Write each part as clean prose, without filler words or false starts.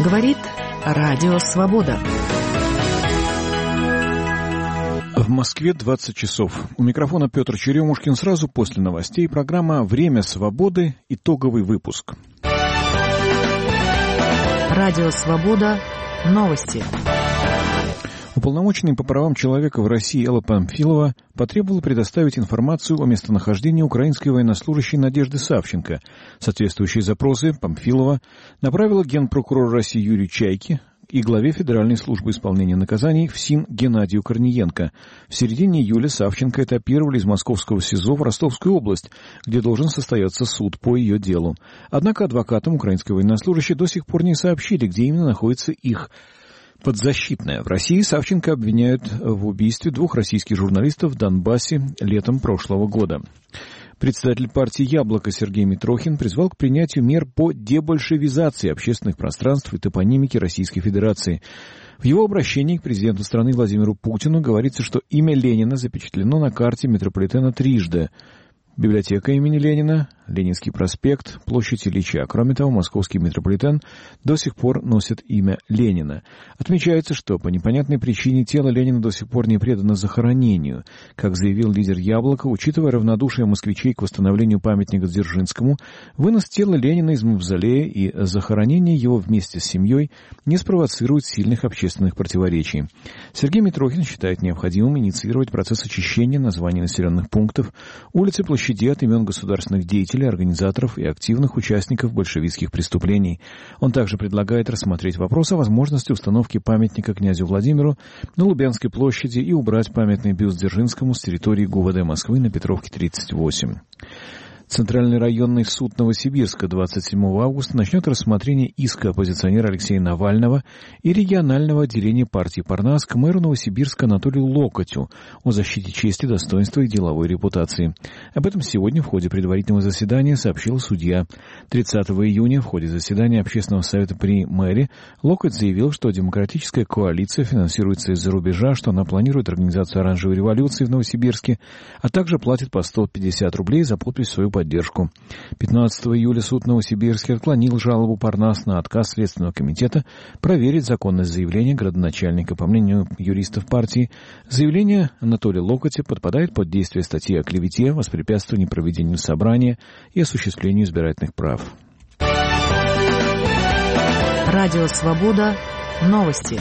Говорит Радио Свобода. В Москве 20 часов. У микрофона Петр Черемушкин. Сразу после новостей программа «Время свободы». Итоговый выпуск. Радио Свобода. Новости. Уполномоченный по правам человека в России Элла Памфилова потребовала предоставить информацию о местонахождении украинской военнослужащей Надежды Савченко. Соответствующие запросы Памфилова направила генпрокурору России Юрию Чайке и главе Федеральной службы исполнения наказаний ФСИН Геннадию Корниенко. В середине июля Савченко этапировали из московского СИЗО в Ростовскую область, где должен состояться суд по ее делу. Однако адвокатам украинской военнослужащей до сих пор не сообщили, где именно находится их подзащитная. В России Савченко обвиняют в убийстве 2 российских журналистов в Донбассе летом прошлого года. Председатель партии «Яблоко» Сергей Митрохин призвал к принятию мер по дебольшевизации общественных пространств и топонимики Российской Федерации. В его обращении к президенту страны Владимиру Путину говорится, что имя Ленина запечатлено на карте метрополитена трижды. Библиотека имени Ленина, Ленинский проспект, площадь Ильича. Кроме того, московский метрополитен до сих пор носит имя Ленина. Отмечается, что по непонятной причине тело Ленина до сих пор не предано захоронению. Как заявил лидер «Яблока», учитывая равнодушие москвичей к восстановлению памятника Дзержинскому, вынос тела Ленина из мавзолея и захоронение его вместе с семьей не спровоцирует сильных общественных противоречий. Сергей Митрохин считает необходимым инициировать процесс очищения названий населенных пунктов, улиц и площадей от имен государственных деятелей, организаторов и активных участников большевистских преступлений. Он также предлагает рассмотреть вопрос о возможности установки памятника князю Владимиру на Лубянской площади и убрать памятный бюст Дзержинскому с территории ГУВД Москвы на Петровке 38. Центральный районный суд Новосибирска 27 августа начнет рассмотрение иска оппозиционера Алексея Навального и регионального отделения партии «Парнас» к мэру Новосибирска Анатолию Локотю о защите чести, достоинства и деловой репутации. Об этом сегодня в ходе предварительного заседания сообщил судья. 30 июня в ходе заседания Общественного совета при мэре Локоть заявил, что демократическая коалиция финансируется из-за рубежа, что она планирует организацию оранжевой революции в Новосибирске, а также платит по 150 рублей за подпись в свою поддержку. 15 июля суд Новосибирске отклонил жалобу Парнас на отказ Следственного комитета проверить законность заявления градоначальника. По мнению юристов партии, заявление Анатолия Локотя подпадает под действие статьи о клевете, воспрепятствовании проведению собрания и осуществлению избирательных прав. Радио Свобода. Новости.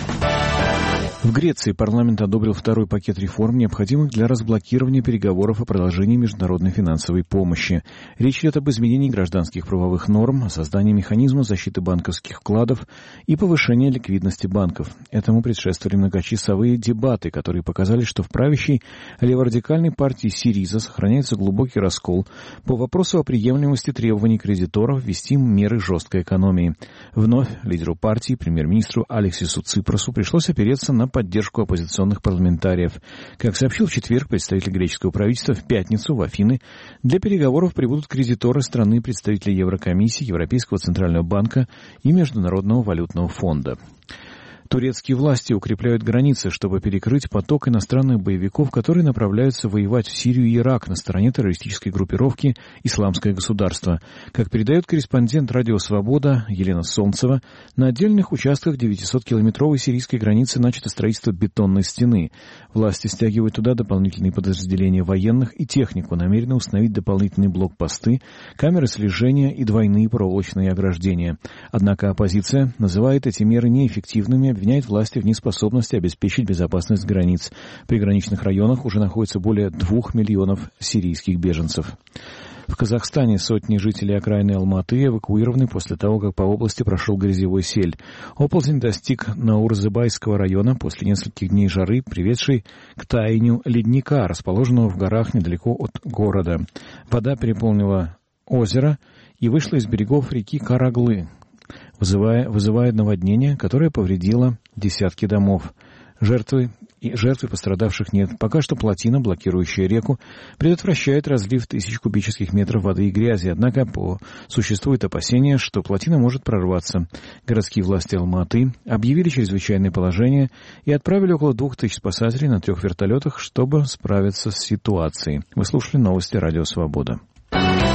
В Греции парламент одобрил второй пакет реформ, необходимых для разблокирования переговоров о продолжении международной финансовой помощи. Речь идет об изменении гражданских правовых норм, о создании механизма защиты банковских вкладов и повышении ликвидности банков. Этому предшествовали многочасовые дебаты, которые показали, что в правящей леворадикальной партии СИРИЗА сохраняется глубокий раскол по вопросу о приемлемости требований кредиторов ввести меры жесткой экономии. Вновь лидеру партии, премьер-министру Алексису Ципросу, пришлось опереться на поддержку оппозиционных парламентариев. Как сообщил в четверг представитель греческого правительства, в пятницу в Афины для переговоров прибудут кредиторы страны, представители Еврокомиссии, Европейского центрального банка и Международного валютного фонда. Турецкие власти укрепляют границы, чтобы перекрыть поток иностранных боевиков, которые направляются воевать в Сирию и Ирак на стороне террористической группировки «Исламское государство». Как передает корреспондент «Радио Свобода» Елена Солнцева, на отдельных участках 900-километровой сирийской границы начато строительство бетонной стены. Власти стягивают туда дополнительные подразделения военных и технику, намерены установить дополнительные блокпосты, камеры слежения и двойные проволочные ограждения. Однако оппозиция называет эти меры неэффективными, обвиняет власти в неспособности обеспечить безопасность границ. В приграничных районах уже находится более 2 миллионов сирийских беженцев. В Казахстане сотни жителей окраины Алматы эвакуированы после того, как по области прошел грязевой сель. Оползень достиг Наурзыбайского района после нескольких дней жары, приведшей к таянию ледника, расположенного в горах недалеко от города. Вода переполнила озеро и вышла из берегов реки Караглы, вызывая наводнение, которое повредило десятки домов. Жертвы пострадавших нет. Пока что плотина, блокирующая реку, предотвращает разлив 1000 кубических метров воды и грязи. Однако существует опасение, что плотина может прорваться. Городские власти Алматы объявили чрезвычайное положение и отправили около 2000 спасателей на 3 вертолетах, чтобы справиться с ситуацией. Вы слушали новости Радио Свобода.